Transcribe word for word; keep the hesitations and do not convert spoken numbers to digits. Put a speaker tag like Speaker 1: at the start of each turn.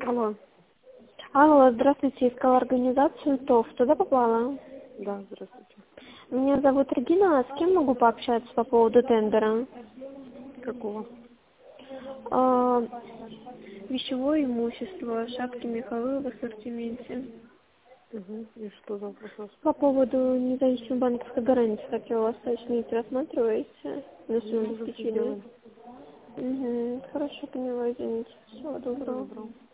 Speaker 1: Алло.
Speaker 2: Алло, здравствуйте, искала организацию ТОВ. Туда попала?
Speaker 1: Да, здравствуйте.
Speaker 2: Меня зовут Регина, а с кем могу пообщаться по поводу тендера?
Speaker 1: Какого?
Speaker 2: А, вещевое имущество, шапки меховые в ассортименте.
Speaker 1: Угу. И что за вопрос?
Speaker 2: По поводу независимой банковской гарантии, как я у вас уточнить, рассматриваете на своем
Speaker 1: Мы уже все
Speaker 2: обеспечении?
Speaker 1: делаем.
Speaker 2: Угу, хорошо, поняла, извините. Всего
Speaker 1: Всего
Speaker 2: доброго.
Speaker 1: доброго.